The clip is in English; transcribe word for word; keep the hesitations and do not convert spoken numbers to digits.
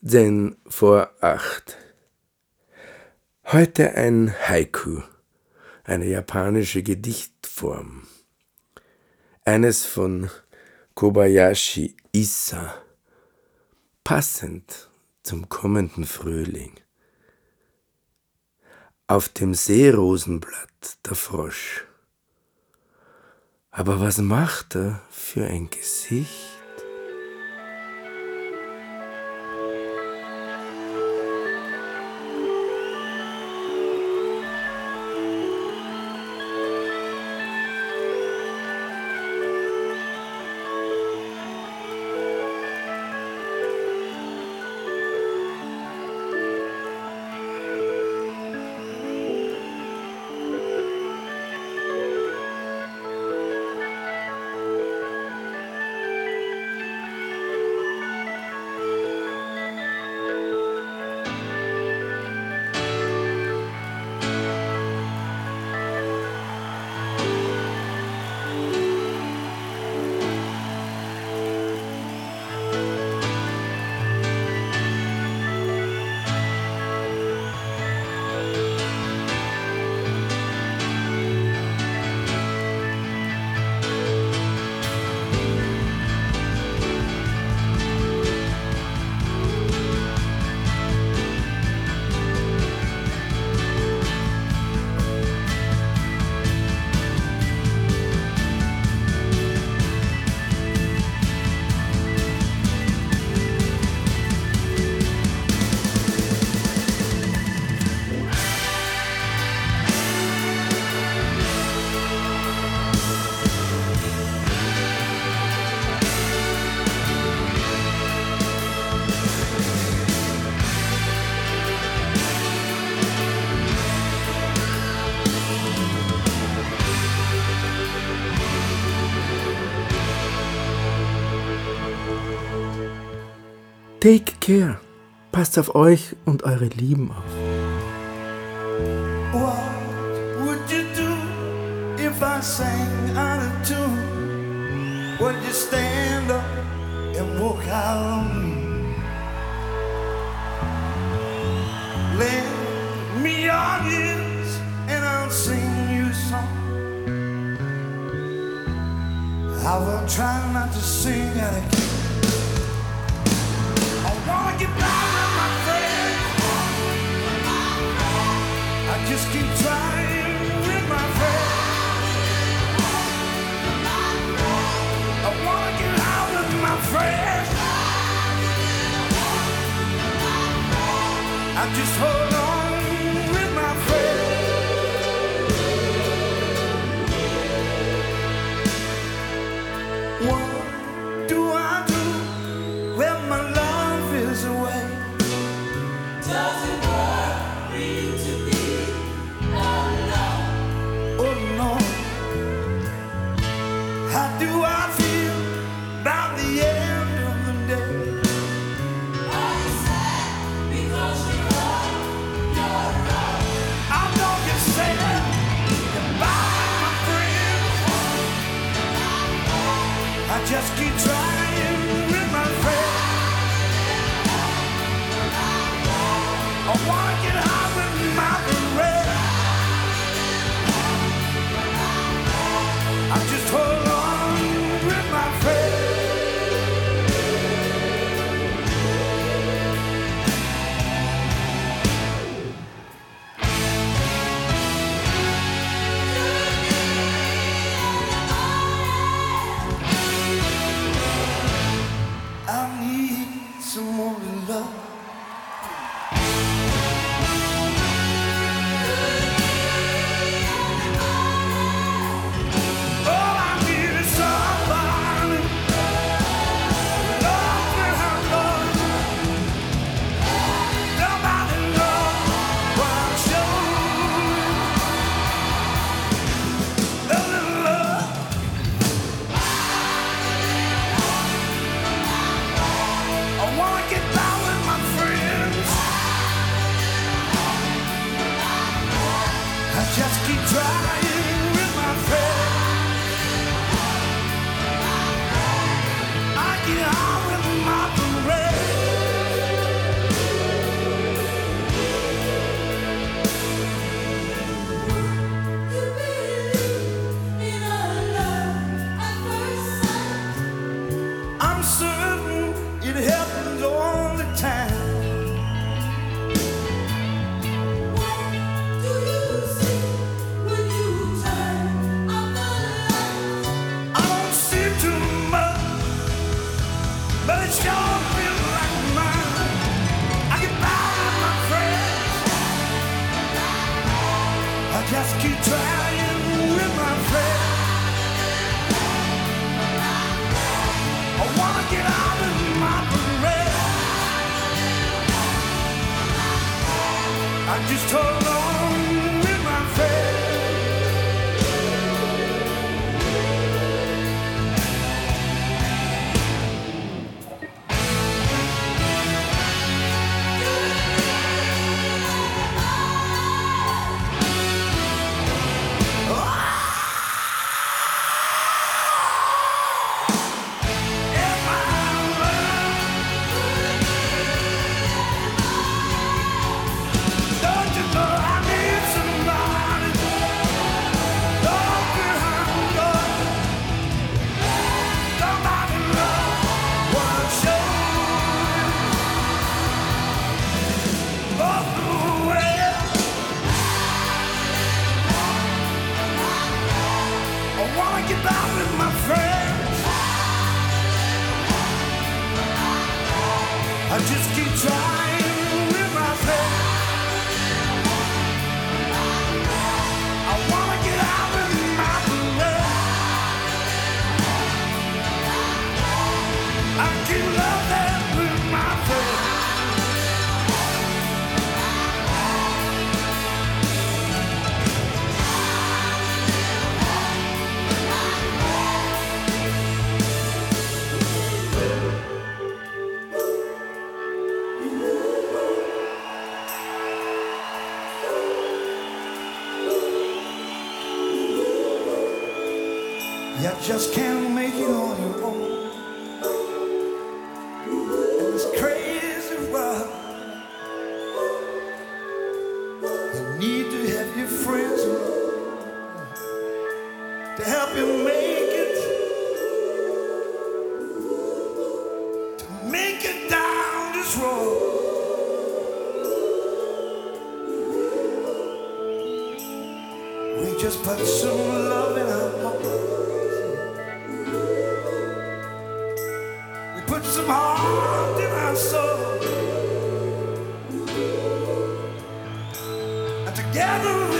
Denn vor acht. Heute ein Haiku, eine japanische Gedichtform. Eines von Kobayashi Issa, passend zum kommenden Frühling. Auf dem Seerosenblatt der Frosch. Aber was macht er für ein Gesicht? Take care. Passt auf euch und eure Lieben auf. What would you do if I sang out of tune? Would you stand up and walk out on me? Lend me your ears and I'll sing you a song. I will try not to sing out of key. I get down on my friend. I just keep trying with my friend. I wanna get out with my friend. I just hold on with my friend. What do I do when my love is away? Does it worry you to be alone? Oh no. How do I feel about the end of the day? Are you sad because you're on your own? I don't get sad goodbye, my friend. I just keep trying with my friend. I wanna get out with my friend. I just hold on with my friend. I need someone to love. All I need is somebody to love me how I love you. Nobody knows what I'm showing. A little love. I wanna get down with my I just hold on with my friend. Get down with my friends. I just keep trying with my friends. I wanna get out with my blood. I keep loving with my friends. You just can't make it on your own. And this crazy world, you need to have your friends to help you make it, to make it down this road. We just put some love in our heart. Put some heart in our soul, and together